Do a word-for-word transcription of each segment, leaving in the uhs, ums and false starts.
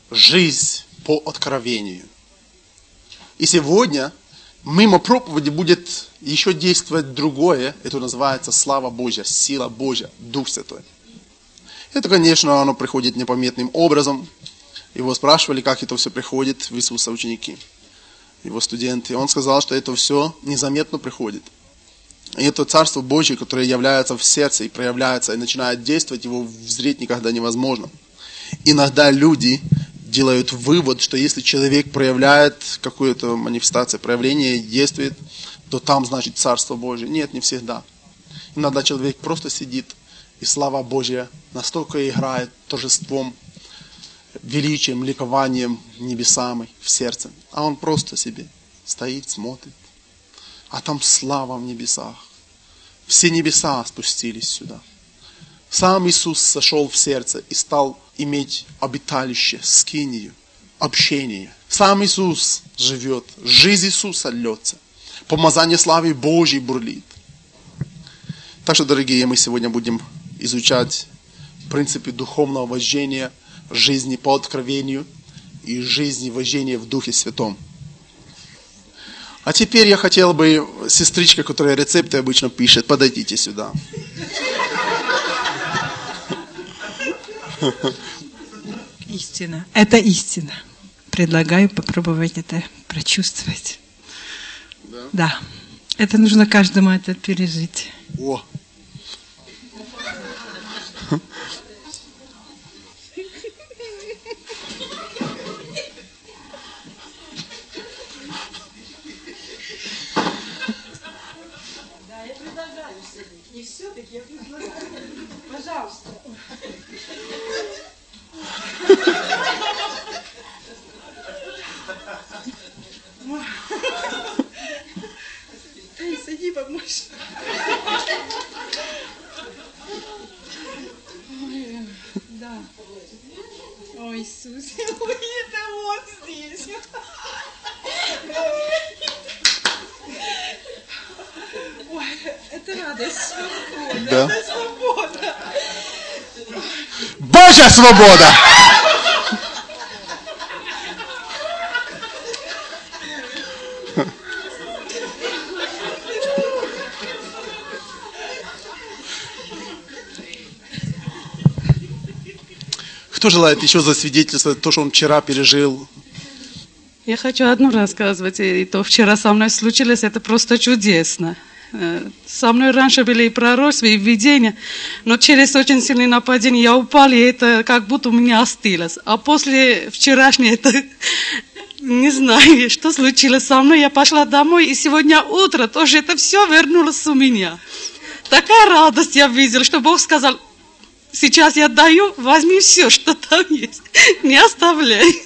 жизнь по откровению. И сегодня мимо проповеди будет еще действовать другое. Это называется слава Божья, сила Божья, Дух Святой. Это, конечно, оно приходит непонятным образом. Его спрашивали, как это все приходит в Иисуса ученики, его студенты. Он сказал, что это все незаметно приходит. И это Царство Божье, которое является в сердце и проявляется, и начинает действовать, его взреть никогда невозможно. Иногда люди делают вывод, что если человек проявляет какую-то манифестацию, проявление действует, то там значит Царство Божье. Нет, не всегда. Иногда человек просто сидит, и слава Божья настолько играет торжеством, величием, ликованием небесами в сердце. А он просто себе стоит, смотрит. А там слава в небесах. Все небеса спустились сюда. Сам Иисус сошел в сердце и стал иметь обиталище, скинию, общение. Сам Иисус живет. Жизнь Иисуса льется. Помазание славы Божьей бурлит. Так что, дорогие, мы сегодня будем изучать принципы духовного вождения, жизни по откровению и жизни вождения в Духе Святом. А теперь я хотел бы, сестричка, которая рецепты обычно пишет, подойдите сюда. Истина. Это истина. Предлагаю попробовать это прочувствовать. Да? Да. Это нужно каждому это пережить. О. И все-таки я предлагаю. Пожалуйста. Эй, сади, помочь. Ой, да. О, Иисус. Ой, это вот здесь. Ой, это радость, свобода. Да. Это свобода. Божья свобода! Кто желает еще засвидетельствовать то, что он вчера пережил? Я хочу одну рассказывать, и то вчера со мной случилось, это просто чудесно. Со мной раньше были и пророчества, и видения, но через очень сильное нападение я упала, и это как будто у меня остылось. А после вчерашнего, это не знаю, что случилось со мной, я пошла домой, и сегодня утро тоже это все вернулось у меня. Такая радость я видела, что Бог сказал: сейчас я даю, возьми все, что там есть, не оставляй.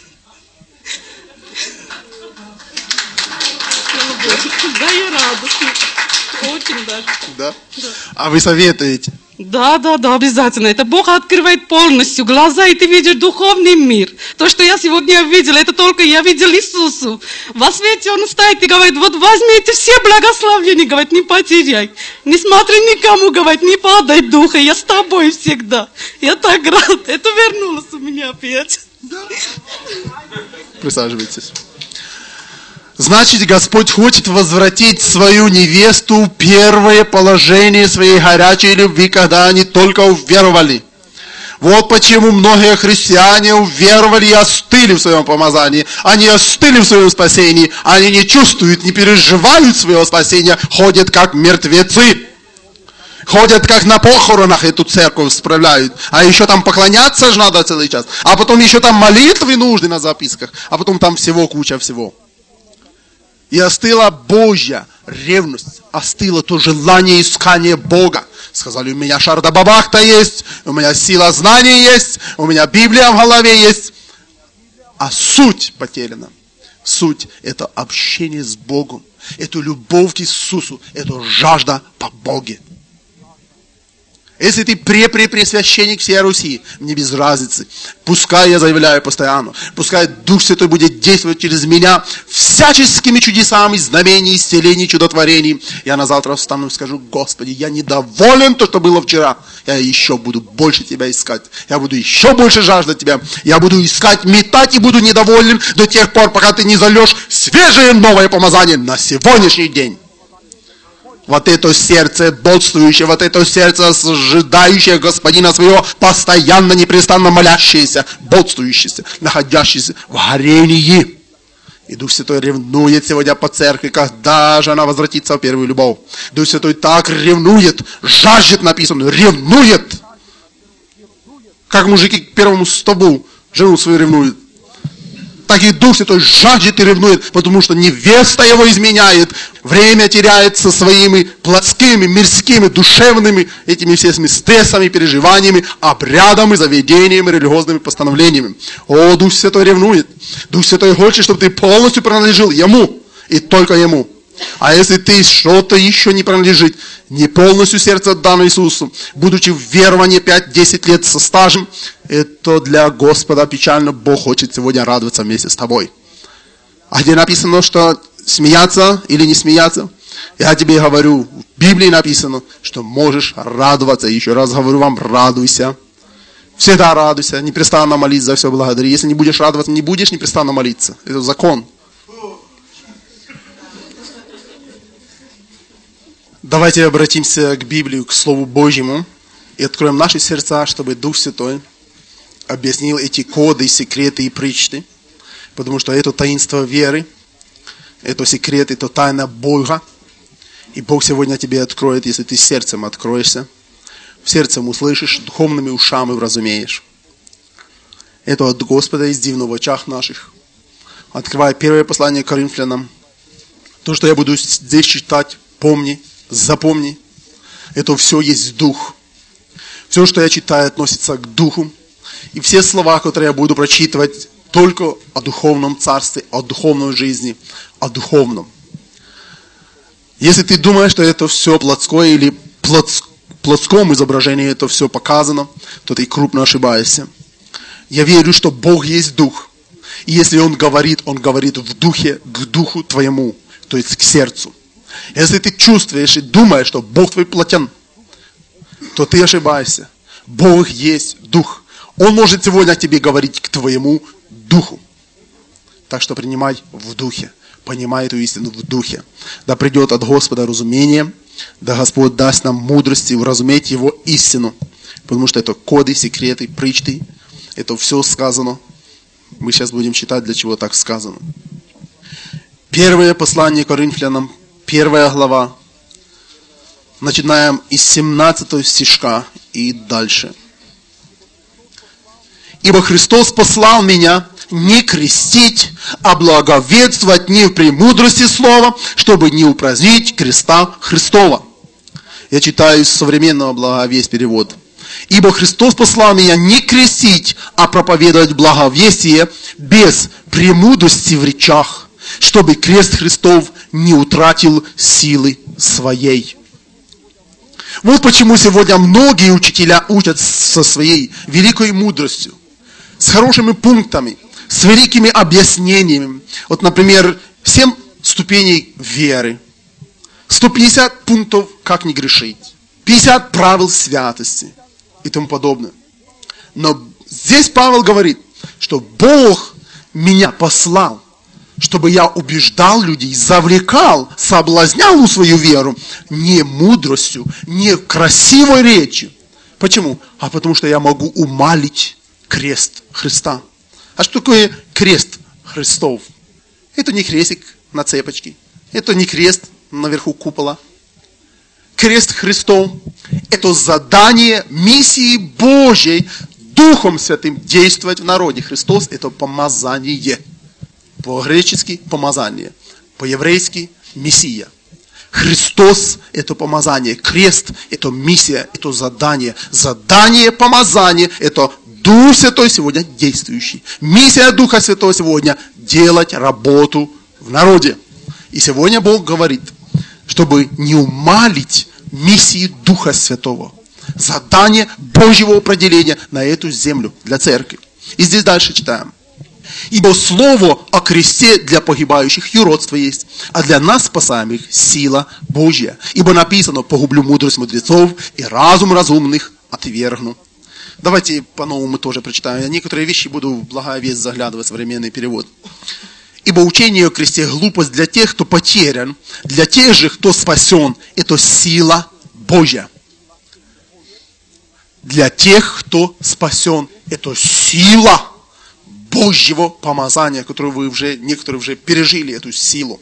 Да, я радостна. Очень даже. Да? Да. А вы советуете? Да, да, да, обязательно. Это Бог открывает полностью глаза, и ты видишь духовный мир. То, что я сегодня видела, это только я видел Иисусу. Во свете Он стоит и говорит: вот возьмите все благословения, говорит, не потеряй. Не смотри никому, говорит, не падай духа, я с тобой всегда. Я так рад. Это вернулось у меня опять. Да. Присаживайтесь. Значит, Господь хочет возвратить свою невесту в первое положение своей горячей любви, когда они только уверовали. Вот почему многие христиане уверовали и остыли в своем помазании. Они остыли в своем спасении. Они не чувствуют, не переживают своего спасения, ходят как мертвецы. Ходят как на похоронах, эту церковь справляют. А еще там поклоняться же надо целый час. А потом еще там молитвы нужны на записках. А потом там всего куча всего. И остыла Божья ревность, остыло то желание искания Бога. Сказали: у меня шарда бабахта есть, у меня сила знаний есть, у меня Библия в голове есть. А суть потеряна. Суть – это общение с Богом, это любовь к Иисусу, это жажда по Боге. Если ты пре-пре-пресвященник всей Руси, мне без разницы. Пускай я заявляю постоянно, пускай Дух Святой будет действовать через меня всяческими чудесами, знамениями, исцелениями, чудотворениями. Я на завтра встану и скажу: Господи, я недоволен то, что было вчера. Я еще буду больше Тебя искать. Я буду еще больше жаждать Тебя. Я буду искать, метать и буду недоволен до тех пор, пока Ты не зальешь свежее новое помазание на сегодняшний день. Вот это сердце бодствующее, вот это сердце ожидающее Господина своего, постоянно, непрестанно молящееся, бодствующееся, находящееся в горении. И Дух Святой ревнует сегодня по церкви, когда же она возвратится в первую любовь. Дух Святой так ревнует, жаждет, написано, ревнует. Как мужики к первому столбу жену свою ревнуют. Так и Дух Святой жаждет и ревнует, потому что невеста его изменяет. Время теряет со своими плотскими, мирскими, душевными, этими всеми стрессами, переживаниями, обрядами, заведениями, религиозными постановлениями. О, Дух Святой ревнует. Дух Святой хочет, чтобы ты полностью принадлежал Ему и только Ему. А если ты что-то еще не принадлежит, не полностью сердце отдано Иисусу, будучи в веровании пять-десять лет со стажем, это для Господа печально. Бог хочет сегодня радоваться вместе с тобой. А где написано, что смеяться или не смеяться? Я тебе говорю, в Библии написано, что можешь радоваться. Еще раз говорю вам, радуйся. Всегда радуйся, непрестанно молись, за все благодари. Если не будешь радоваться, не будешь непрестанно молиться. Это закон. Давайте обратимся к Библии, к Слову Божьему, и откроем наши сердца, чтобы Дух Святой объяснил эти коды, секреты и притчи, потому что это таинство веры, это секрет, это тайна Бога, и Бог сегодня тебе откроет, если ты сердцем откроешься, сердцем услышишь, духовными ушами вразумеешь. Это от Господа из дивного в очах наших. Открывая первое послание к Коринфянам, то, что я буду здесь читать, помни, запомни, это все есть Дух. Все, что я читаю, относится к Духу. И все слова, которые я буду прочитывать, только о духовном царстве, о духовной жизни, о духовном. Если ты думаешь, что это все плотское или плотс, плотском изображении это все показано, то ты крупно ошибаешься. Я верю, что Бог есть Дух. И если Он говорит, Он говорит в Духе, к Духу твоему, то есть к сердцу. Если ты чувствуешь и думаешь, что Бог твой плотен, то ты ошибаешься. Бог есть Дух. Он может сегодня тебе говорить к твоему Духу. Так что принимай в Духе. Понимай эту истину в Духе. Да придет от Господа разумение. Да Господь даст нам мудрости вразуметь Его истину. Потому что это коды, секреты, притчи. Это все сказано. Мы сейчас будем читать, для чего так сказано. Первое послание Коринфянам. Первая глава. Начинаем из семнадцатого стишка и дальше. «Ибо Христос послал меня не крестить, а благовествовать не в премудрости слова, чтобы не упразднить креста Христова». Я читаю из современного благовесть перевод. «Ибо Христос послал меня не крестить, а проповедовать благовестие без премудрости в речах, чтобы крест Христов не утратил силы своей». Вот почему сегодня многие учителя учат со своей великой мудростью, с хорошими пунктами, с великими объяснениями. Вот, например, семь ступеней веры, сто пятьдесят пунктов, как не грешить, пятьдесят правил святости и тому подобное. Но здесь Павел говорит, что Бог меня послал, чтобы я убеждал людей, завлекал, соблазнял свою веру не мудростью, не красивой речью. Почему? А потому что я могу умалить крест Христа. А что такое крест Христов? Это не крестик на цепочке. Это не крест наверху купола. Крест Христов – это задание миссии Божьей Духом Святым действовать в народе. Христос – это помазание. По-гречески – помазание. По-еврейски – мессия. Христос – это помазание. Крест – это миссия, это задание. Задание, помазание – это Дух Святой сегодня действующий. Миссия Духа Святого сегодня – делать работу в народе. И сегодня Бог говорит, чтобы не умалить миссии Духа Святого, задание Божьего определения на эту землю для церкви. И здесь дальше читаем. Ибо слово о кресте для погибающих юродство есть, а для нас спасаемых сила Божья. Ибо написано: погублю мудрость мудрецов и разум разумных отвергну. Давайте по-новому тоже прочитаем. Я некоторые вещи буду в Благая Весть заглядывать, современный перевод. Ибо учение о кресте глупость для тех, кто потерян, для тех же, кто спасен, это сила Божья. Для тех, кто спасен, это сила Божьего помазания, которую вы уже, некоторые уже пережили эту силу.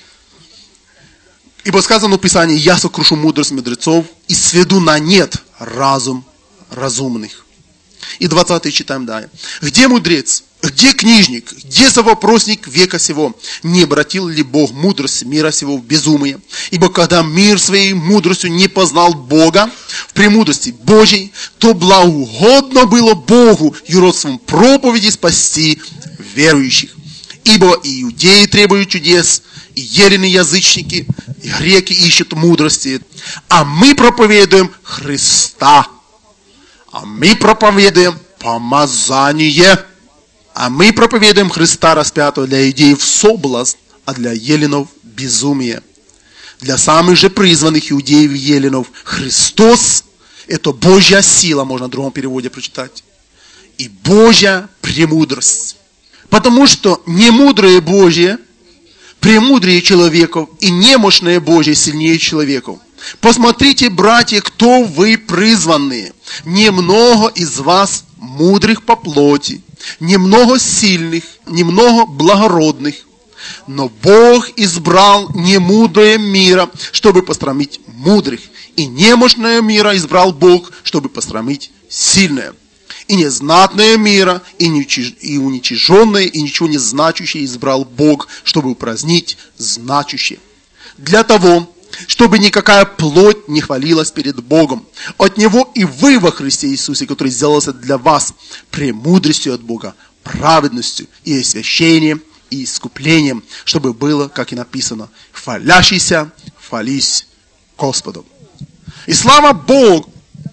Ибо сказано в Писании: я сокрушу мудрость мудрецов и сведу на нет разум разумных. И двадцатый читаем далее. Где мудрец? Где книжник? Где совопросник века сего? Не обратил ли Бог мудрость мира сего в безумие? Ибо когда мир своей мудростью не познал Бога в премудрости Божьей, то благоугодно было Богу юродством проповеди спасти верующих. Ибо и иудеи требуют чудес, и елены язычники, и греки ищут мудрости. А мы проповедуем Христа. А мы проповедуем помазание. А мы проповедуем Христа распятого для иудеев соблазн, а для еленов безумие. Для самых же призванных иудеев и еленов Христос – это Божья сила, можно в другом переводе прочитать, и Божья премудрость. Потому что немудрые Божьи премудрее человеков, и немощные Божьи сильнее человеков. Посмотрите, братья, кто вы призванные. Немного из вас мудрых по плоти, немного сильных, немного благородных. Но Бог избрал немудрое мира, чтобы посрамить мудрых. И немощное мира избрал Бог, чтобы посрамить сильное. И незнатное мира, и уничиженное, и ничего не значащее избрал Бог, чтобы упразднить значащее. Для того, чтобы никакая плоть не хвалилась перед Богом. От Него и вы во Христе Иисусе, который сделался для вас премудростью от Бога, праведностью и освящением, и искуплением, чтобы было, как и написано: хвалящийся, хвались Господом. И слава Богу!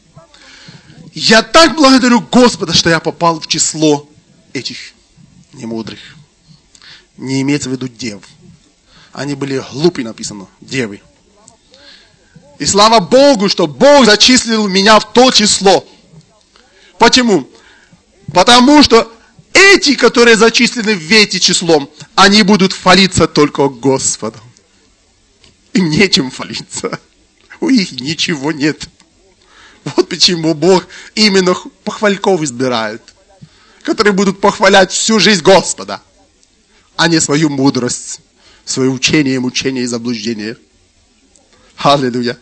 Я так благодарю Господа, что я попал в число этих немудрых. Не имеется в виду дев. Они были глупые, написано, девы. И слава Богу, что Бог зачислил меня в то число. Почему? Потому что эти, которые зачислены в эти числом, они будут хвалиться только Господом. Им нечем хвалиться. У них ничего нет. Вот почему Бог именно похвальков избирает, которые будут похвалять всю жизнь Господа, а не свою мудрость, свое учение, мучение и заблуждение. Аллилуйя.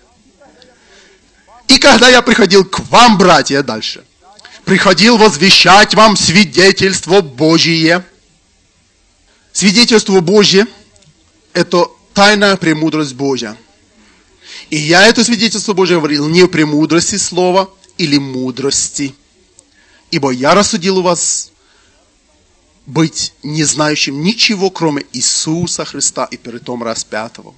И когда я приходил к вам, братья, дальше, приходил возвещать вам свидетельство Божие. Свидетельство Божие – это тайная премудрость Божья. И я это свидетельство Божие говорил не о премудрости слова или мудрости. Ибо я рассудил у вас быть не знающим ничего, кроме Иисуса Христа и притом распятого.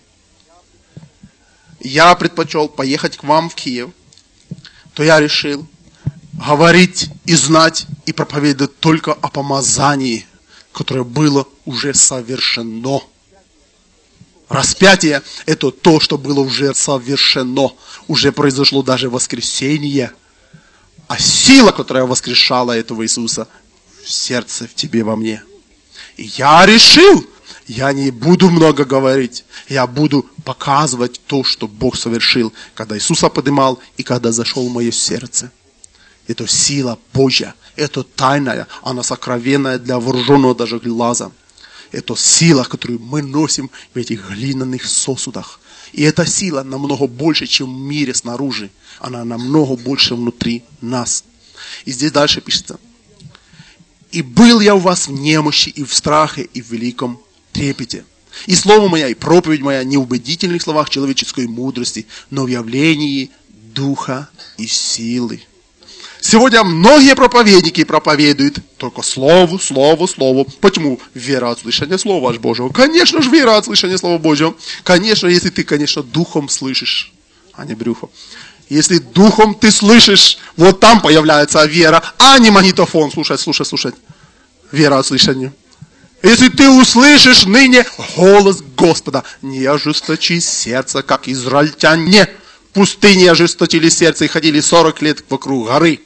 Я предпочел поехать к вам в Киев, то я решил говорить и знать и проповедовать только о помазании, которое было уже совершено. Распятие – это то, что было уже совершено. Уже произошло даже воскресение. А сила, которая воскрешала этого Иисуса, в сердце, в тебе, во мне. И я решил, я не буду много говорить. Я буду показывать то, что Бог совершил, когда Иисуса поднимал и когда зашел в мое сердце. Это сила Божья. Это тайная, она сокровенная для вооруженного даже глаза. Это сила, которую мы носим в этих глиняных сосудах. И эта сила намного больше, чем в мире снаружи. Она намного больше внутри нас. И здесь дальше пишется. И был я у вас в немощи, и в страхе, и в великом трепете. И слово мое, и проповедь моя не в убедительных словах человеческой мудрости, но в явлении духа и силы. Сегодня многие проповедники проповедуют только слову, слову, слову. Почему? Вера от слышания Слова Божьего. Конечно же, вера от слышания Слова Божьего. Конечно, если ты, конечно, духом слышишь, а не брюхом. Если духом ты слышишь, вот там появляется вера, а не магнитофон. Слушай, слушай, слушай. Вера от слышания. Если ты услышишь ныне голос Господа, не ожесточи сердце, как израильтяне. В пустыне ожесточили сердце и ходили сорок лет вокруг горы.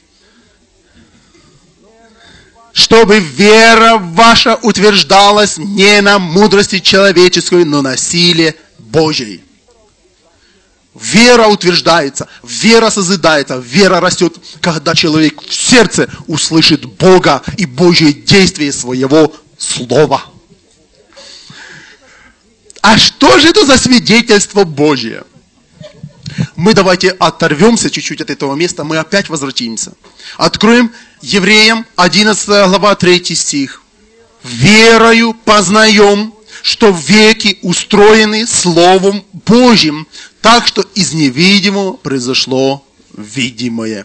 Чтобы вера ваша утверждалась не на мудрости человеческой, но на силе Божьей. Вера утверждается, вера созидается, вера растет, когда человек в сердце услышит Бога и Божье действие своего слова. А что же это за свидетельство Божье? Мы давайте оторвемся чуть-чуть от этого места, мы опять возвратимся. Откроем Евреям одиннадцатая глава, третий стих. «Верою познаем, что веки устроены Словом Божьим, так что из невидимого произошло видимое».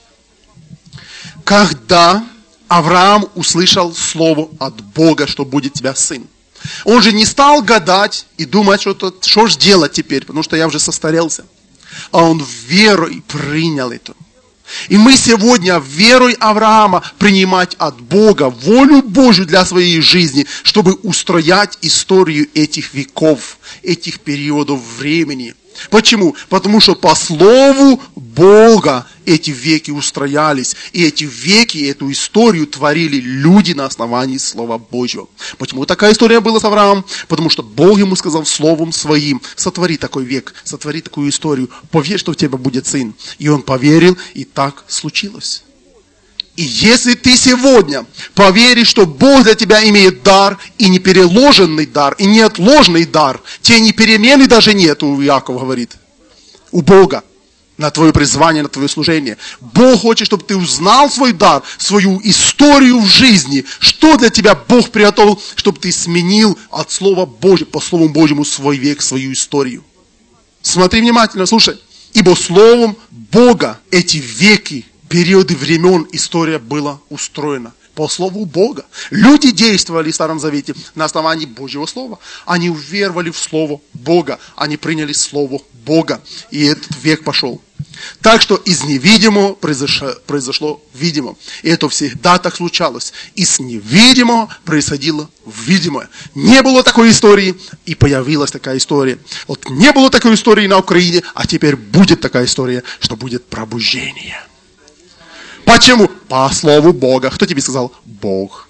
Когда Авраам услышал слово от Бога, что будет тебя сын, он же не стал гадать и думать, что, что же делать теперь, потому что я уже состарелся. А он верой принял это. И мы сегодня верой Авраама принимать от Бога волю Божью для своей жизни, чтобы устроять историю этих веков, этих периодов времени. Почему? Потому что по слову Бога эти веки устроялись. И эти веки, эту историю творили люди на основании Слова Божьего. Почему такая история была с Авраамом? Потому что Бог ему сказал словом своим: сотвори такой век, сотвори такую историю, поверь, что у тебя будет сын. И он поверил, и так случилось. И если ты сегодня поверишь, что Бог для тебя имеет дар, и не переложенный дар, и неотложный дар, те не перемены даже нет, у Иакова говорит, у Бога, на твое призвание, на твое служение. Бог хочет, чтобы ты узнал свой дар, свою историю в жизни, что для тебя Бог приготовил, чтобы ты сменил от Слова Божьего, по Слову Божьему свой век, свою историю. Смотри внимательно, слушай. Ибо Словом Бога эти веки, периоды времен, история была устроена. По Слову Бога. Люди действовали в Старом Завете на основании Божьего Слова. Они уверовали в Слово Бога. Они приняли Слово Бога. И этот век пошел. Так что из невидимого произошло, произошло видимое. И это всегда так случалось. Из невидимого происходило видимое. Не было такой истории, и появилась такая история. Вот не было такой истории на Украине, а теперь будет такая история, что будет пробуждение. Почему? По слову Бога. Кто тебе сказал? Бог.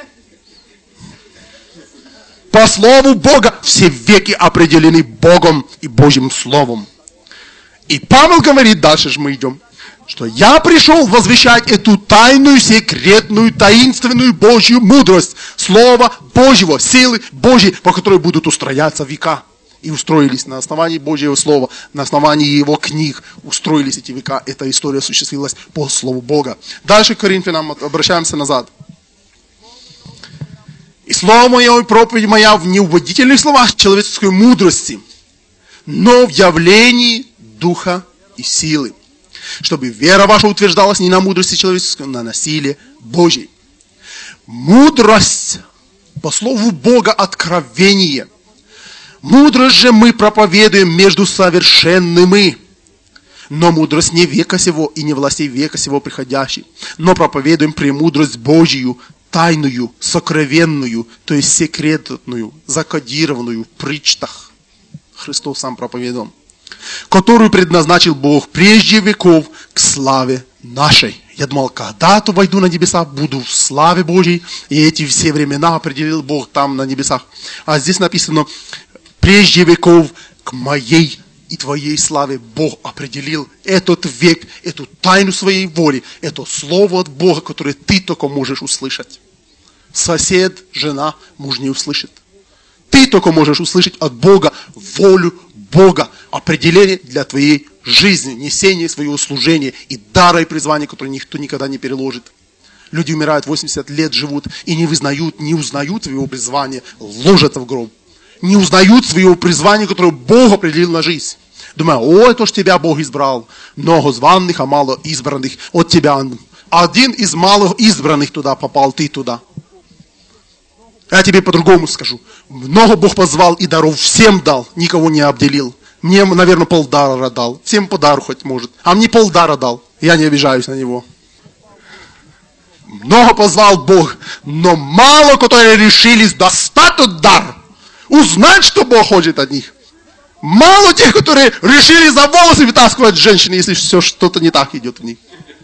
По слову Бога все веки определены Богом и Божьим Словом. И Павел говорит, дальше же мы идем, что я пришел возвещать эту тайную, секретную, таинственную Божью мудрость, Слова Божьего, силы Божьей, по которой будут устрояться века. И устроились на основании Божьего Слова, на основании Его книг устроились эти века. Эта история осуществилась по Слову Бога. Дальше к Коринфянам обращаемся назад. И слово мое, и проповедь моя в неубедительных словах человеческой мудрости, но в явлении Духа и силы, чтобы вера ваша утверждалась не на мудрости человеческой, но на силе Божьей. Мудрость, по Слову Бога, откровение. Мудрость же мы проповедуем между совершенными. Но мудрость не века сего и не властей века сего приходящей. Но проповедуем премудрость Божью, тайную, сокровенную, то есть секретную, закодированную в притчах. Христос сам проповедовал. Которую предназначил Бог прежде веков к славе нашей. Я думал, когда-то войду на небеса, буду в славе Божьей. И эти все времена определил Бог там на небесах. А здесь написано, прежде веков к моей и твоей славе Бог определил этот век, эту тайну своей воли, это слово от Бога, которое ты только можешь услышать. Сосед, жена, муж не услышит. Ты только можешь услышать от Бога волю Бога, определение для твоей жизни, несение своего служения и дара и призвания, которое никто никогда не переложит. Люди умирают, восемьдесят лет живут и не вызнают, не узнают своего призвания, ложатся в гроб. Не узнают своего призвания, которое Бог определил на жизнь. Думаю, о, это ж тебя Бог избрал. Много званых, а мало избранных. От тебя один из малых избранных туда попал, ты туда. Я тебе по-другому скажу. Много Бог позвал и даров всем дал, никого не обделил. Мне, наверное, полдара дал. Всем по дару хоть может. А мне полдара дал. Я не обижаюсь на него. Много позвал Бог, но мало, которые решились достать тот дар. Узнать, что Бог хочет от них. Мало тех, которые решили за волосы вытаскивать женщины, если все что-то не так идет в них.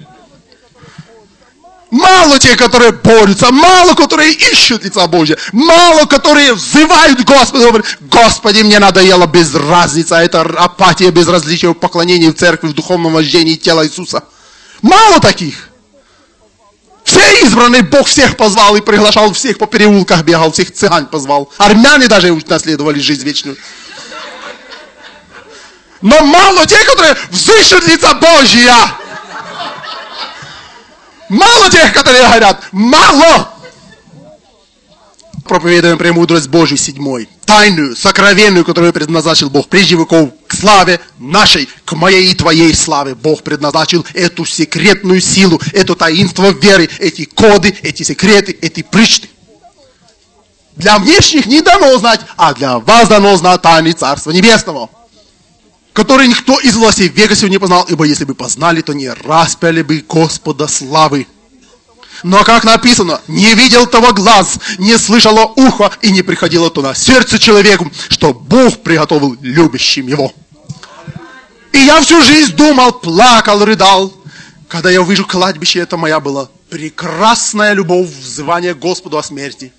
Мало тех, которые борются, мало, которые ищут лица Божьего, мало, которые взывают Господу, говорят: Господи, мне надоело без разницы, это апатия, безразличие в поклонении в церкви, в духовном вождении тела Иисуса. Мало таких. Все избранные, Бог всех позвал и приглашал, всех по переулках бегал, всех цыган позвал. Армяне даже наследовали жизнь вечную. Но мало тех, которые взыщут лица Божья. Мало тех, которые говорят: мало. Проповедуем премудрость Божью седьмой. Тайную, сокровенную, которую предназначил Бог прежде веков к славе нашей, к моей и твоей славе. Бог предназначил эту секретную силу, это таинство веры, эти коды, эти секреты, эти притчи. Для внешних не дано знать, а для вас дано знать тайны Царства Небесного, который никто из властей века сего не познал, ибо если бы познали, то не распяли бы Господа славы. Но как написано: не видел того глаз, не слышало ухо и не приходило то на сердце человеку, что Бог приготовил любящим его. И я всю жизнь думал, плакал, рыдал, когда я увижу кладбище. Это моя была прекрасная любовь, взывание Господу о смерти.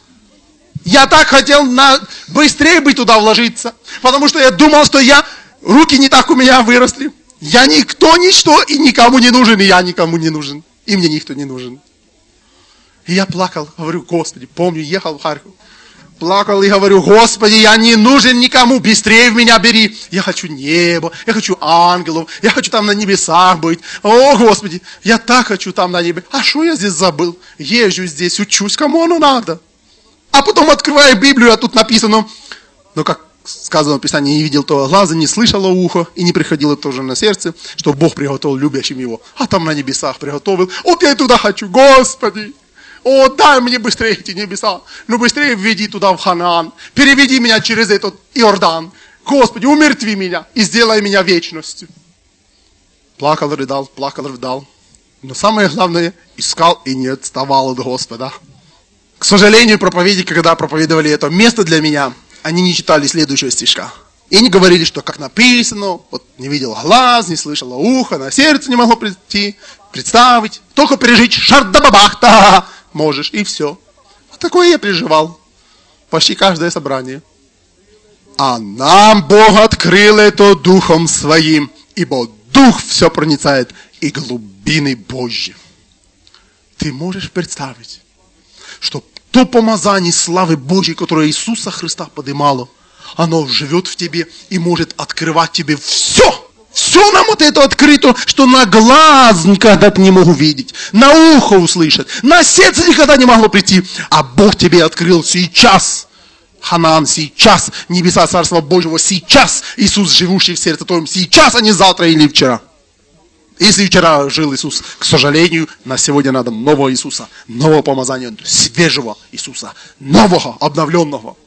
Я так хотел на... быстрее бы туда вложиться, потому что я думал, что я... руки не так у меня выросли. Я никто, ничто и никому не нужен, и я никому не нужен. И мне никто не нужен. И я плакал, говорю: Господи, помню, ехал в Харьков. Плакал и говорю: Господи, я не нужен никому, быстрее в меня бери. Я хочу небо, я хочу ангелов, я хочу там на небесах быть. О, Господи, я так хочу там на небе. А что я здесь забыл? Езжу здесь, учусь, кому оно надо? А потом открываю Библию, а тут написано, ну как сказано в Писании: не видел того глаза, не слышало ухо, и не приходило тоже на сердце, что Бог приготовил любящим его. А там на небесах приготовил. Вот я и туда хочу, Господи. О, дай мне быстрее эти небеса. Ну быстрее введи туда в Ханаан. Переведи меня через этот Иордан. Господи, умертви меня и сделай меня вечностью. Плакал, рыдал, плакал, рыдал. Но самое главное, искал и не отставал от Господа. К сожалению, проповеди, когда проповедовали это место для меня, они не читали следующего стишка. И не говорили, что как написано, вот не видел глаз, не слышало ухо, на сердце не могло прийти, представить. Только пережить шардабабахта можешь, и все. Вот такое я переживал. Почти каждое собрание. А нам Бог открыл это Духом Своим, ибо Дух все проницает и глубины Божьи. Ты можешь представить, что то помазание славы Божьей, которое Иисуса Христа поднимало, оно живет в тебе и может открывать тебе все. Все нам вот это открыто, что на глаз никогда не мог увидеть, на ухо услышать, на сердце никогда не могло прийти. А Бог тебе открыл сейчас. Ханаан сейчас, небеса Царства Божьего сейчас, Иисус, живущий в сердце твоем, сейчас, а не завтра или вчера. Если вчера жил Иисус, к сожалению, на сегодня надо нового Иисуса, нового помазания, свежего Иисуса, нового, обновленного.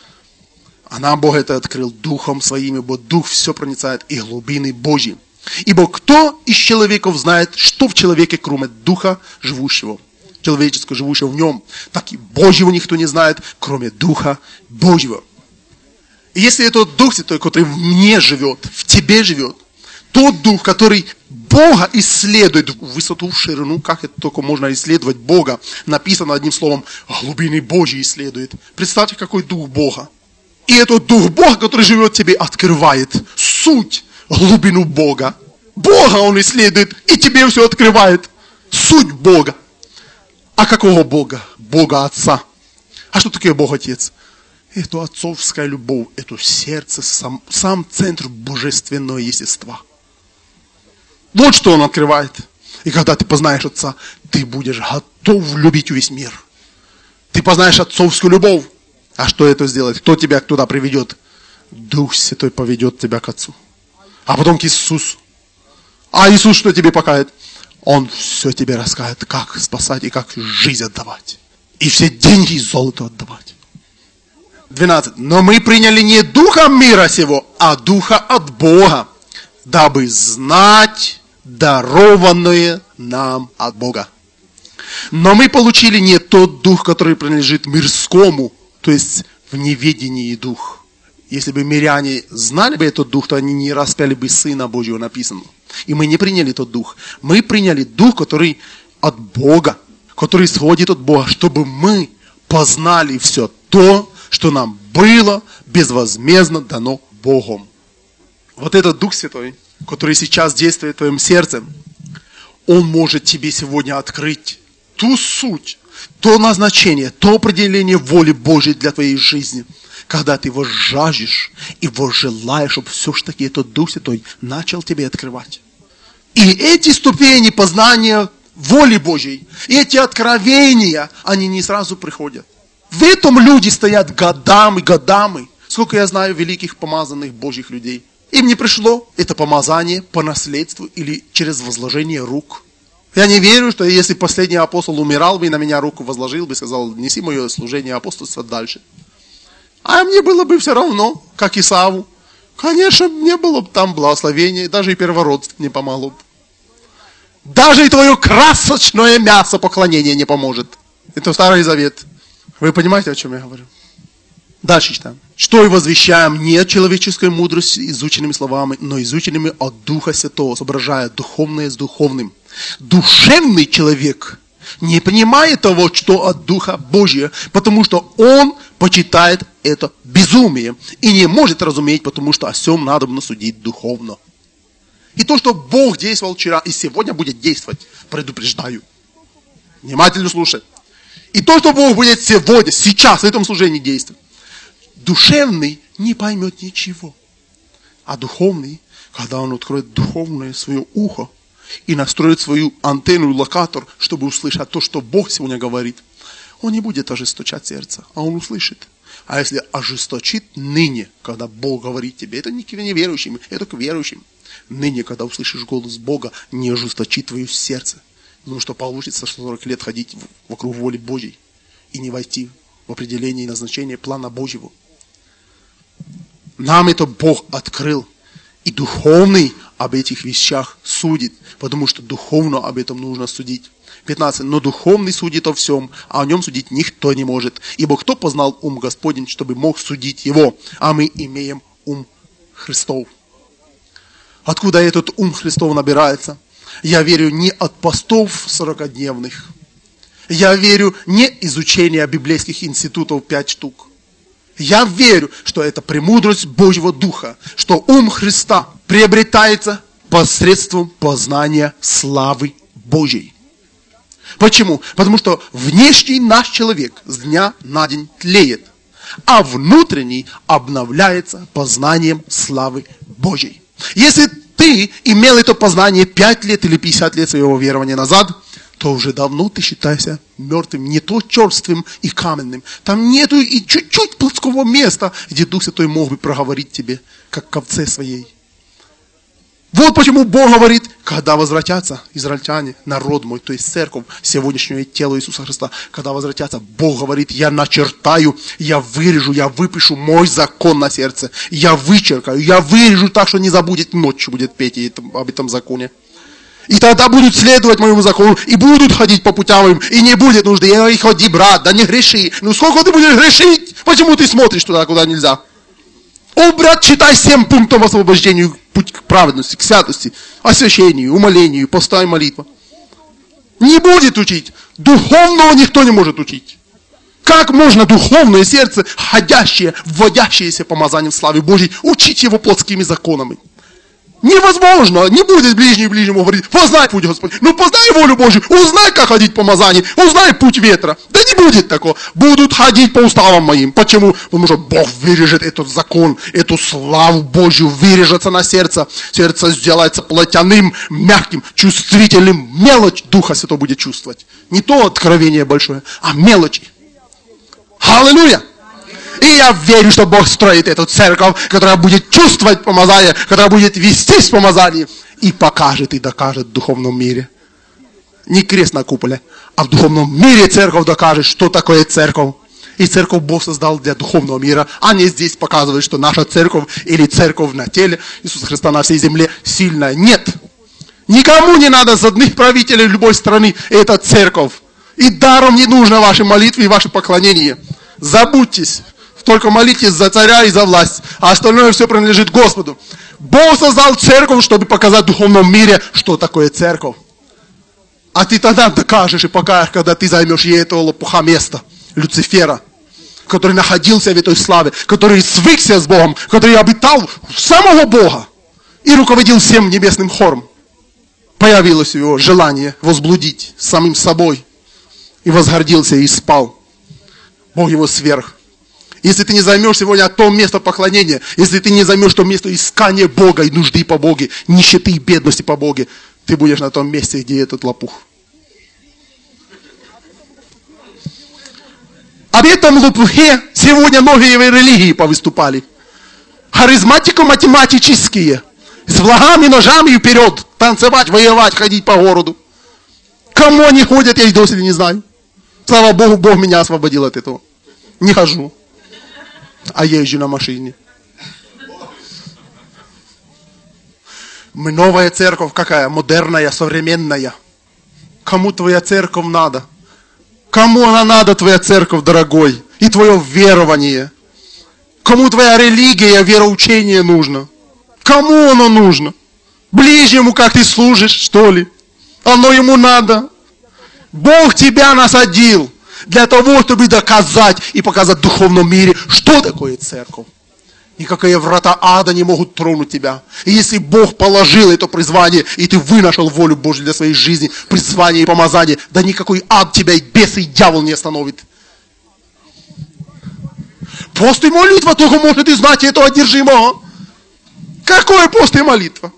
А нам Бог это открыл Духом Своим, ибо Дух все проницает и глубины Божьи. Ибо кто из человеков знает, что в человеке, кроме Духа живущего, человеческого, живущего в нем, так и Божьего никто не знает, кроме Духа Божьего. И если этот Дух Святой, который в мне живет, в тебе живет, тот Дух, который Бога исследует в высоту, в ширину, как это только можно исследовать Бога, написано одним словом, глубины Божьи исследует. Представьте, какой Дух Бога. И этот Дух Бога, который живет в тебе, открывает суть, глубину Бога. Бога Он исследует, и тебе все открывает. Суть Бога. А какого Бога? Бога Отца. А что такое Бог Отец? Это отцовская любовь, это сердце, сам, сам центр божественного естества. Вот что Он открывает. И когда ты познаешь Отца, ты будешь готов любить весь мир. Ты познаешь отцовскую любовь. А что это сделает? Кто тебя туда приведет? Дух Святой поведет тебя к Отцу. А потом к Иисусу. А Иисус что тебе покажет? Он все тебе расскажет, как спасать и как жизнь отдавать. И все деньги и золото отдавать. двенадцать. Но мы приняли не духа мира сего, а духа от Бога, дабы знать дарованное нам от Бога. Но мы получили не тот дух, который принадлежит мирскому, то есть в неведении дух. Если бы миряне знали бы этот дух, то они не распяли бы Сына Божьего, написано. И мы не приняли тот дух. Мы приняли дух, который от Бога, который сходит от Бога, чтобы мы познали все то, что нам было безвозмездно дано Богом. Вот этот Дух Святой, который сейчас действует в твоем сердце, он может тебе сегодня открыть ту суть, то назначение, то определение воли Божьей для твоей жизни, когда ты его жаждешь и его желаешь, чтобы все-таки этот Дух Святой начал тебе открывать. И эти ступени познания воли Божьей, и эти откровения, они не сразу приходят. В этом люди стоят годами, годами. Сколько я знаю великих помазанных Божьих людей. Им не пришло это помазание по наследству или через возложение рук. Я не верю, что если последний апостол умирал бы и на меня руку возложил бы, сказал, неси мое служение апостольства дальше. А мне было бы все равно, как Исаву. Конечно, не было бы там благословения, даже и первородство не помогло бы. Даже и твое красочное мясо поклонения не поможет. Это Старый Завет. Вы понимаете, о чем я говорю? Дальше читаем. Что и возвещаем не человеческой мудростью, изученными словами, но изученными от Духа Святого, соображая духовное с духовным. Душевный человек не понимает того, что от Духа Божия, потому что он почитает это безумием и не может разуметь, потому что о всем надо судить духовно. И то, что Бог действовал вчера и сегодня будет действовать, предупреждаю. Внимательно слушай. И то, что Бог будет сегодня, сейчас в этом служении действовать, душевный не поймет ничего. А духовный, когда он откроет духовное свое ухо и настроит свою антенну, локатор, чтобы услышать то, что Бог сегодня говорит, он не будет ожесточать сердце, а он услышит. А если ожесточит ныне, когда Бог говорит тебе, это не к неверующим, это к верующим. Ныне, когда услышишь голос Бога, не ожесточит твое сердце. Потому что получится сорок лет ходить вокруг воли Божьей и не войти в определение и назначение плана Божьего. Нам это Бог открыл. И духовный об этих вещах судит, потому что духовно об этом нужно судить. пятнадцать. Но духовный судит о всем, а о нем судить никто не может. Ибо кто познал ум Господень, чтобы мог судить его? А мы имеем ум Христов. Откуда этот ум Христов набирается? Я верю не от постов сорокадневных. Я верю не изучения библейских институтов пять штук. Я верю, что это премудрость Божьего Духа, что ум Христа приобретается посредством познания славы Божьей. Почему? Потому что внешний наш человек с дня на день тлеет, а внутренний обновляется познанием славы Божьей. Если ты имел это познание пять лет или пятьдесят лет своего верования назад, то уже давно ты считаешься мертвым, не то черствым и каменным. Там нету и чуть-чуть плотского места, где Дух Святой мог бы проговорить тебе, как к овце своей. Вот почему Бог говорит, когда возвратятся израильтяне, народ мой, то есть церковь, сегодняшнее тело Иисуса Христа, когда возвратятся, Бог говорит, я начертаю, я вырежу, я выпишу мой закон на сердце, я вычеркаю, я вырежу так, что не забудет, ночью будет петь об этом законе. И тогда будут следовать моему закону, и будут ходить по путям им, и не будет нужды, и ходи, брат, да не греши. Ну сколько ты будешь грешить? Почему ты смотришь туда, куда нельзя? О, брат, читай семь пунктов освобождению, путь к праведности, к святости, освящению, умолению, поста и молитва. Не будет учить. Духовного никто не может учить. Как можно духовное сердце, ходящее, вводящееся помазанием славы Божьей, учить его плотскими законами? Невозможно, не будет ближний ближнему говорить, познай путь Господь, ну познай волю Божью, узнай, как ходить по помазанию, узнай путь ветра. Да не будет такого. Будут ходить по уставам моим. Почему? Потому что Бог вырежет этот закон, эту славу Божью вырежется на сердце. Сердце сделается плотяным, мягким, чувствительным. Мелочь Духа Святого будет чувствовать. Не то откровение большое, а мелочи. Аллилуйя! И я верю, что Бог строит эту церковь, которая будет чувствовать помазание, которая будет вестись в помазании и покажет и докажет в духовном мире. Не крест на куполе, а в духовном мире церковь докажет, что такое церковь. И церковь Бог создал для духовного мира, а не здесь показывает, что наша церковь или церковь на теле Иисуса Христа на всей земле сильная. Нет. Никому не надо с одних правителей любой страны. Это церковь. И даром не нужно ваши молитвы и ваше поклонение. Забудьтесь. Только молитесь за царя и за власть. А остальное все принадлежит Господу. Бог создал церковь, чтобы показать в духовном мире, что такое церковь. А ты тогда докажешь и покажешь, когда ты займешь ей этого лопуха места, Люцифера, который находился в этой славе, который свыкся с Богом, который обитал самого Бога и руководил всем небесным хором. Появилось его желание возблудить самим собой. И возгордился и спал. Бог его сверх. Если ты не займешь сегодня то место поклонения, если ты не займешь то место искания Бога и нужды по Боге, нищеты и бедности по Боге, ты будешь на том месте, где этот лопух. Об этом лопухе сегодня многие религии повыступали. Харизматико-математические. С флагами, ножами и вперед. Танцевать, воевать, ходить по городу. Кому они ходят, я и до сих не знаю. Слава Богу, Бог меня освободил от этого. Не хожу, а езжу на машине. Мы новая церковь какая? Модерная, современная. Кому твоя церковь надо? Кому она надо, твоя церковь, дорогой? И твое верование? Кому твоя религия, вероучение нужно? Кому оно нужно? Ближнему, как ты служишь, что ли? Оно ему надо. Бог тебя насадил для того, чтобы доказать и показать в духовном мире, что такое церковь. Никакие врата ада не могут тронуть тебя. И если Бог положил это призвание, и ты вынашел волю Божью для своей жизни, призвание и помазание, да никакой ад тебя и бесы, и дьявол не остановит. Пост и молитва только может изгнать этого одержимого. Какое пост и молитва?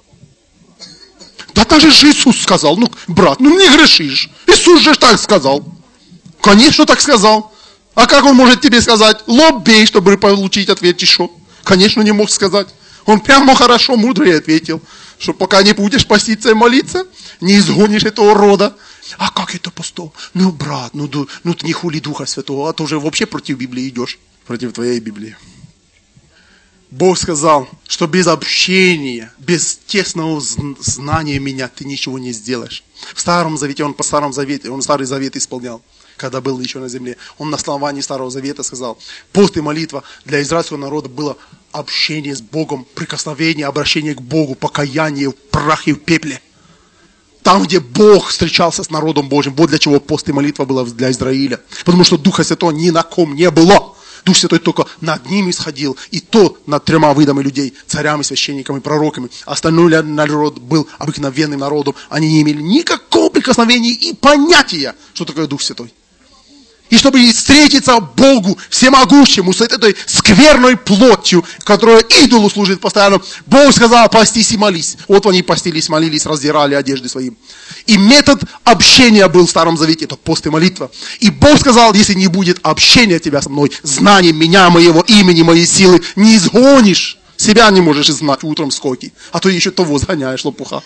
Да даже же Иисус сказал, ну, брат, ну не грешишь. Иисус же так сказал. Конечно, так сказал. А как он может тебе сказать? Лоб бей, чтобы получить ответ еще. Конечно, не мог сказать. Он прямо хорошо, мудро и ответил, что пока не будешь поститься и молиться, не изгонишь этого рода. А как это посто? Ну, брат, ну, ну ты не хули Духа Святого, а то уже вообще против Библии идешь. Против твоей Библии. Бог сказал, что без общения, без тесного знания меня ты ничего не сделаешь. В Старом Завете, он по Старому Завете, он Старый Завет исполнял, когда был еще на земле. Он на основании Старого Завета сказал, пост и молитва для израильского народа было общение с Богом, прикосновение, обращение к Богу, покаяние в прахе и в пепле. Там, где Бог встречался с народом Божьим, вот для чего пост и молитва была для Израиля. Потому что Духа Святого ни на ком не было. Дух Святой только над ними исходил, и то над тремя видами людей, царями, священниками, пророками. Остальной народ был обыкновенным народом. Они не имели никакого прикосновения и понятия, что такое Дух Святой. И чтобы встретиться Богу всемогущему с этой скверной плотью, которая идолу служит постоянно, Бог сказал, постись и молись. Вот они постились, молились, раздирали одежды свои. И метод общения был в Старом Завете, это пост и молитва. И Бог сказал, если не будет общения тебя со мной, знанием меня, моего имени, моей силы, не изгонишь. Себя не можешь изгнать утром в скоки, а то еще того сгоняешь, лопуха.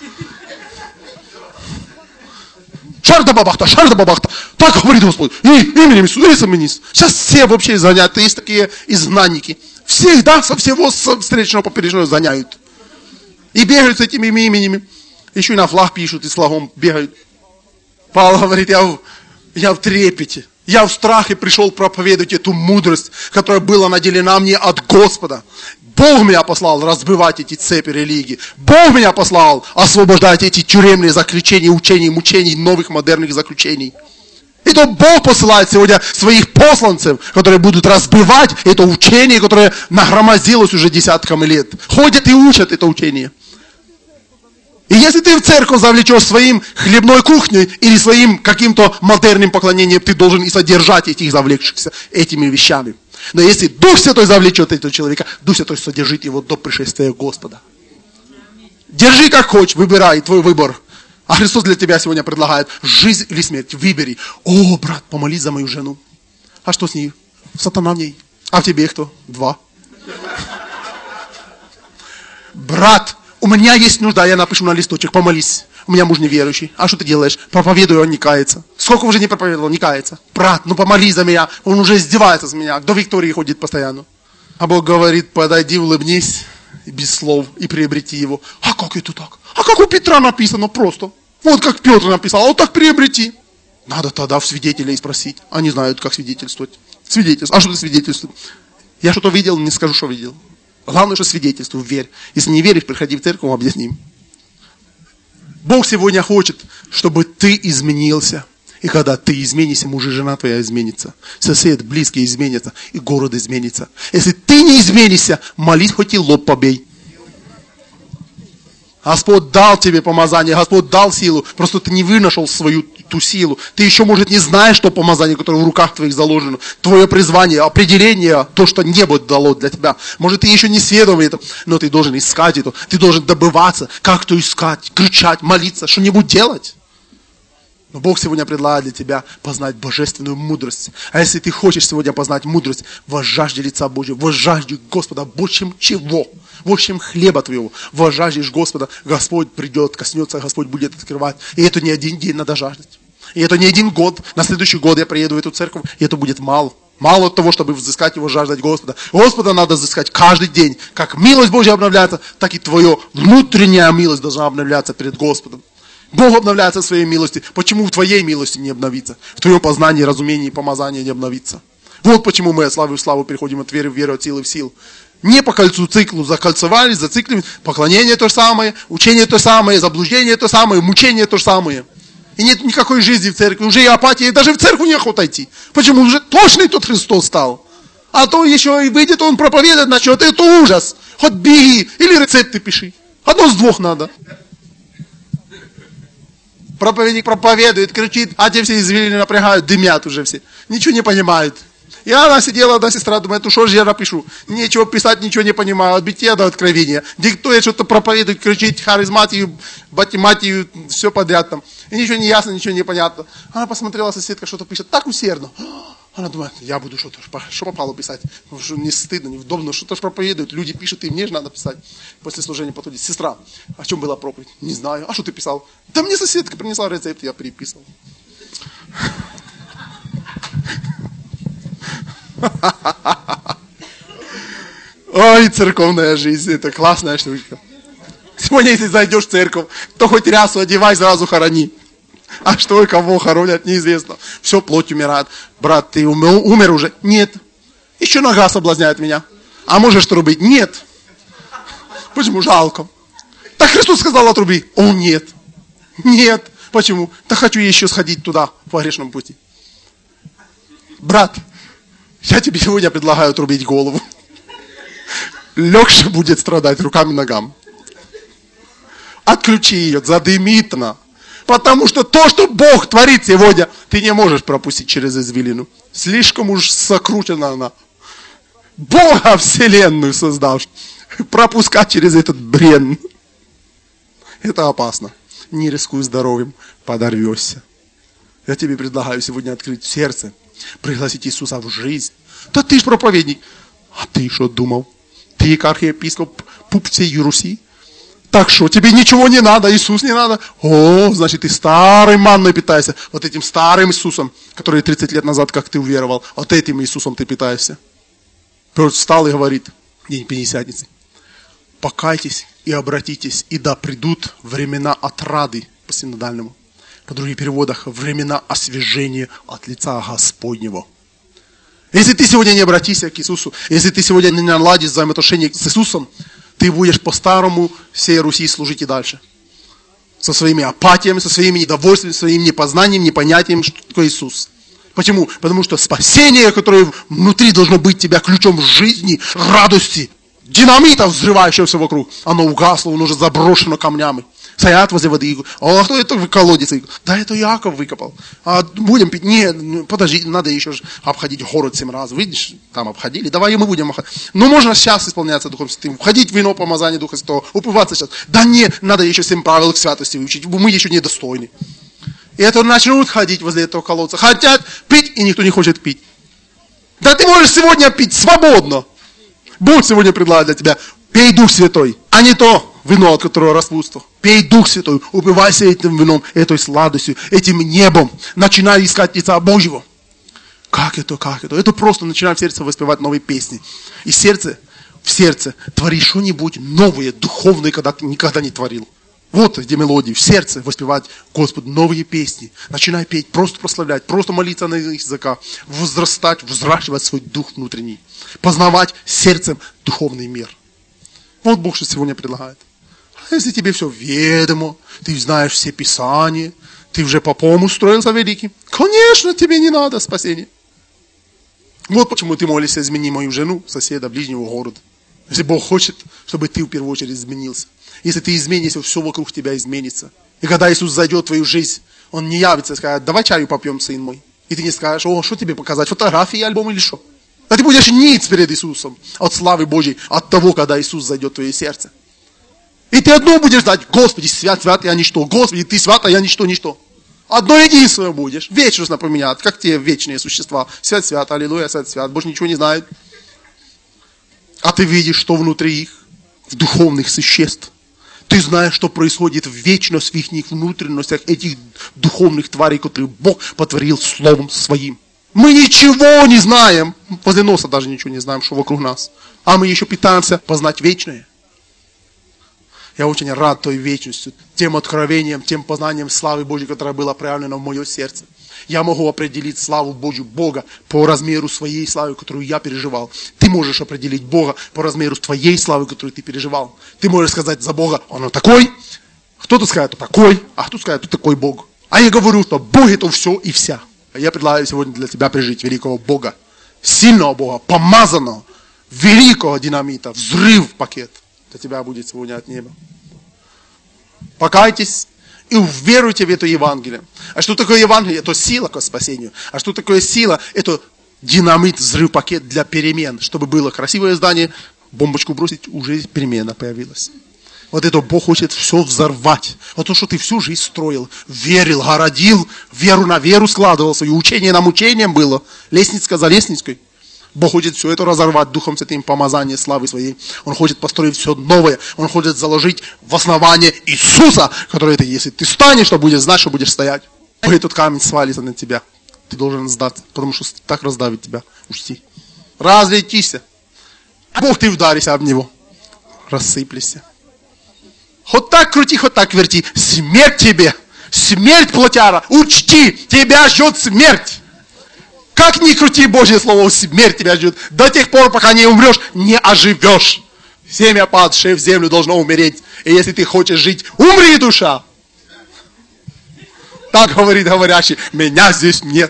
Шарда-бабахта, шарда-бабахта. Так говорит Господь. И именем Иисуса Иисуса. Сейчас все вообще заняты. Есть такие изгнанники. Всегда со всего со встречного поперечного заняют. И бегают с этими именями. Еще и на флаг пишут, и с флагом бегают. Павел говорит, я в, я в трепете. Я в страхе пришел проповедовать эту мудрость, которая была наделена мне от Господа. Бог меня послал разбивать эти цепи религии. Бог меня послал освобождать эти тюремные заключения, учений, мучений, новых модерных заключений. И то Бог посылает сегодня своих посланцев, которые будут разбивать это учение, которое нагромоздилось уже десятками лет. Ходят и учат это учение. И если ты в церковь завлечешь своим хлебной кухней или своим каким-то модерным поклонением, ты должен и содержать этих завлекшихся этими вещами. Но если Дух Святой завлечет этого человека, Дух Святой содержит его до пришествия Господа. Держи как хочешь, выбирай, твой выбор. А Христос для тебя сегодня предлагает жизнь или смерть. Выбери. О, брат, помолись за мою жену. А что с ней? Сатана в ней. А в тебе кто? Два. Брат, у меня есть нужда, я напишу на листочек, помолись. У меня муж неверующий. А что ты делаешь? Проповедую, он не кается. Сколько уже не проповедовал, не кается. Брат, ну помолись за меня. Он уже издевается с меня. До Виктории ходит постоянно. А Бог говорит, подойди, улыбнись, без слов, и приобрети его. А как это так? А как у Петра написано просто? Вот как Петр написал, а вот так приобрети. Надо тогда в свидетелей спросить. Они знают, как свидетельствовать. Свидетельство. А что ты свидетельствуешь? Я что-то видел, не скажу, что видел. Главное, что свидетельствуй, верь. Если не веришь, приходи в церковь, объясним. Бог сегодня хочет, чтобы ты изменился. И когда ты изменишься, муж и жена твоя изменится. Сосед, близкий изменится. И город изменится. Если ты не изменишься, молись, хоть и лоб побей. Господь дал тебе помазание, Господь дал силу. Просто ты не вынашел свою ту силу. Ты еще, может, не знаешь то помазание, которое в руках твоих заложено. Твое призвание, определение, то, что небо дало для тебя. Может, ты еще не сведом это, но ты должен искать это. Ты должен добываться, как-то искать, кричать, молиться, что-нибудь делать. Но Бог сегодня предлагает для тебя познать божественную мудрость. А если ты хочешь сегодня познать мудрость, возжажди лица Божьего, возжажди Господа больше, чем чего? Больше, чем хлеба твоего. Возжаждешь Господа, Господь придет, коснется, Господь будет открывать. И это не один день надо жаждать. И это не один год. На следующий год я приеду в эту церковь, и это будет мало. Мало от того, чтобы взыскать его, жаждать Господа. Господа надо взыскать каждый день. Как милость Божья обновляется, так и твоя внутренняя милость должна обновляться перед Господом. Бог обновляется в своей милости. Почему в твоей милости не обновиться? В твоем познании, разумении и помазании не обновиться. Вот почему мы от славы в славу переходим от веры в веру, от силы в силу. Не по кольцу циклу закольцевались, зациклились. Поклонение то же самое, учение то же самое, заблуждение то же самое, мучение то же самое. И нет никакой жизни в церкви. Уже и апатия, даже в церковь неохота идти. Почему? Уже точный тот Христос стал. А то еще и выйдет, он проповедует, начнет. Это ужас. Хоть беги, или рецепты пиши. Одно с двух надо. Проповедник проповедует, кричит, а те все извилины напрягают, дымят уже все. Ничего не понимают. И она сидела, одна сестра, думает, ну что же я напишу? Нечего писать, ничего не понимаю, от бытия до откровения. Диктует, что-то проповедует, кричит, харизматию, батиматию, все подряд там. И ничего не ясно, ничего не понятно. Она посмотрела, соседка что-то пишет, так усердно. Она думает, я буду что-то, что попало писать. Что не стыдно, неудобно, что-то же проповедуют. Люди пишут, и мне же надо писать. После служения подходит. Сестра, о чем была проповедь? Не знаю. А что ты писал? Да мне соседка принесла рецепт, я переписывал. Ой, церковная жизнь, это классная штука. Сегодня, если зайдешь в церковь, то хоть рясу одевай, сразу хорони. А что и кого хоронят, неизвестно. Все, плоть умирает. Брат, ты умер, умер уже? Нет. Еще нога соблазняет меня. А можешь трубить? Нет. Почему? Жалко. Так Христос сказал, отруби. О, нет. Нет. Почему? Да хочу еще сходить туда, по грешному пути. Брат, я тебе сегодня предлагаю отрубить голову. Легче будет страдать руками и ногам. Отключи ее, задымит она. Потому что то, что Бог творит сегодня, ты не можешь пропустить через извилину. Слишком уж сокручена она. Бога вселенную создавший. Пропускать через этот брен. Это опасно. Не рискуй здоровьем, подорвешься. Я тебе предлагаю сегодня открыть сердце, пригласить Иисуса в жизнь. Да ты ж проповедник. А ты что думал? Ты архиепископ пуп всей Руси? Так что, тебе ничего не надо, Иисус не надо. О, значит, ты старой манной питаешься. Вот этим старым Иисусом, который тридцать лет назад, как ты уверовал, вот этим Иисусом ты питаешься. Петр встал и говорит, день Пятидесятницы, покайтесь и обратитесь, и да придут времена отрады по синодальному. По других переводах, времена освяжения от лица Господнего. Если ты сегодня не обратишься к Иисусу, если ты сегодня не наладишь взаимоотношения с Иисусом, ты будешь по-старому всей Руси служить и дальше. Со своими апатиями, со своими недовольствами, своим непознанием, непонятием, что такое Иисус. Почему? Потому что спасение, которое внутри должно быть тебя ключом жизни, радости, динамита, взрывающего все вокруг, оно угасло, оно уже заброшено камнями. Стоят возле воды. А кто это в колодец? Да это Яков выкопал. А будем пить? Нет, подожди, надо еще обходить город семь раз. Видишь, там обходили. Давай и мы будем обходить. Ну, можно сейчас исполняться Духом Святым. Входить в вино помазание Духа Святого. Упиваться сейчас. Да нет, надо еще семь правил к святости выучить. Мы еще недостойны. И это начнут ходить возле этого колодца. Хотят пить, и никто не хочет пить. Да ты можешь сегодня пить свободно. Бог сегодня предлагает для тебя. Пей Дух Святой. А не то. вино, от которого распутство. Пей Дух Святой, упивайся этим вином, этой сладостью, этим небом. Начинай искать лица Божьего. Как это, как это? Это просто начинаем в сердце воспевать новые песни. И сердце, в сердце твори что-нибудь новое, духовное, когда ты никогда не творил. Вот где мелодии. В сердце воспевать Господу новые песни. Начинай петь, просто прославлять, просто молиться на языках. Возрастать, взращивать свой дух внутренний. Познавать сердцем духовный мир. Вот Бог что сегодня предлагает. А если тебе все ведомо, ты знаешь все Писания, ты уже попом устроился великим, конечно, тебе не надо спасения. Вот почему ты молишься: измени мою жену, соседа, ближнего города. Если Бог хочет, чтобы ты в первую очередь изменился. Если ты изменишься, все вокруг тебя изменится. И когда Иисус зайдет в твою жизнь, Он не явится и скажет: давай чаю попьем, сын мой. И ты не скажешь: о, что тебе показать, фотографии, альбом или что? А ты будешь ниц перед Иисусом от славы Божьей, от того, когда Иисус зайдет в твое сердце. И ты одно будешь знать: Господи, свят, свят, я ничто. Господи, ты свят, а я ничто, ничто. Одно единственное будешь. Вечность напоминает, как те вечные существа. Свят, свят, аллилуйя, свят, свят. Больше ничего не знают. А ты видишь, что внутри их, в духовных существ. Ты знаешь, что происходит в вечность в их внутренностях этих духовных тварей, которые Бог потворил Словом Своим. Мы ничего не знаем. Возле носа даже ничего не знаем, что вокруг нас. А мы еще пытаемся познать вечное. Я очень рад той вечностью, тем откровением, тем познанием славы Божьей, которая была проявлена в мое сердце. Я могу определить славу Божью Бога по размеру своей славы, которую я переживал. Ты можешь определить Бога по размеру твоей славы, которую ты переживал. Ты можешь сказать за Бога: Он такой. Кто-то скажет: он такой. А кто скажет: он такой Бог. А я говорю, что Бог это все и вся. Я предлагаю сегодня для тебя пережить великого Бога. Сильного Бога, помазанного, великого динамита, взрыв пакет. Для тебя будет сегодня от неба. Покайтесь и уверуйте в это Евангелие. А что такое Евангелие? Это сила к спасению. А что такое сила? Это динамит, взрыв пакет для перемен. Чтобы было красивое здание, бомбочку бросить, уже перемена появилась. Вот это Бог хочет все взорвать. Вот то, что ты всю жизнь строил, верил, городил, веру на веру складывался, и учение нам учением было, лестница за лестницей. Бог хочет все это разорвать Духом Святым, помазание славы Своей. Он хочет построить все новое. Он хочет заложить в основание Иисуса, который это, если ты станешь, то будешь знать, что будешь стоять. И этот камень свалится на тебя. Ты должен сдаться, потому что так раздавит тебя. Учти. Разлетишься. Бог, ты ударишься об него. Рассыплешься. Хоть так крути, хоть так верти. Смерть тебе. Смерть, плотяра. Учти, тебя ждет смерть. Как ни крути Божье Слово, смерть тебя ждет. До тех пор, пока не умрешь, не оживешь. Семя, падшее в землю, должно умереть. И если ты хочешь жить, умри, душа. Так говорит говорящий: меня здесь нет.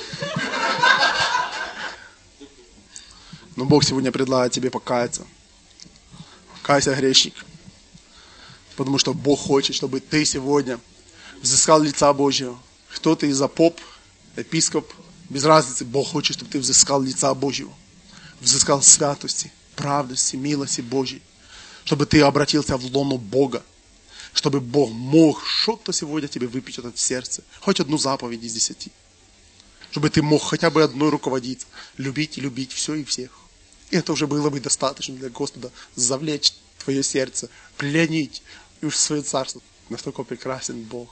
Но Бог сегодня предлагает тебе покаяться. Кайся, грешник. Потому что Бог хочет, чтобы ты сегодня взыскал лица Божьего. Кто ты, за поп, епископ, без разницы. Бог хочет, чтобы ты взыскал лица Божьего. Взыскал святости, правдости, милости Божьей. Чтобы ты обратился в лоно Бога. Чтобы Бог мог что-то сегодня тебе выпечатать от сердца. Хоть одну заповедь из десяти. Чтобы ты мог хотя бы одной руководить. Любить и любить все и всех. И это уже было бы достаточно для Господа. Завлечь твое сердце. Пленить. И уж в свое царство. Настолько прекрасен Бог.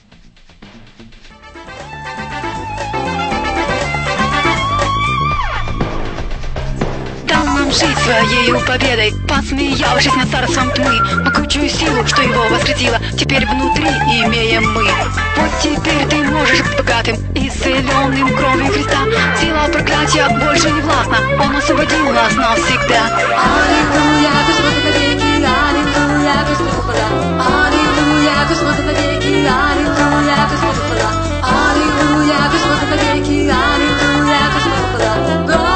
Жить своею победой, посмеявшись над царством тьмы, могучую силу, что его воскресила, теперь внутри имеем мы. Вот теперь ты можешь быть богатым, исцеленным кровью Христа. Сила проклятия больше не властна, Он освободил нас навсегда. Аллилуйя, Господь навеки, аллилуйя, Господь Господа. Аллилуйя, Господь навеки, аллилуйя, Господь Господа. Аллилуйя, Господь навеки, аллилуйя, Господь Господа.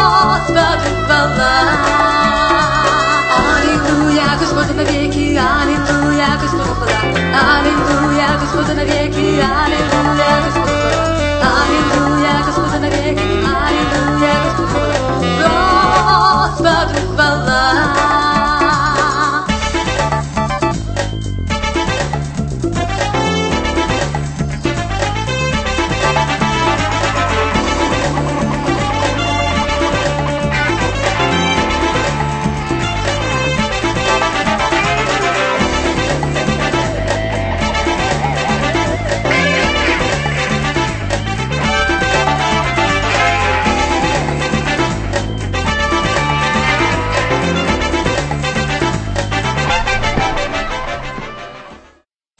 Аллилуйя, Господь навеки, аллилуйя, Господь Господа. Аллилуйя, Господь навеки,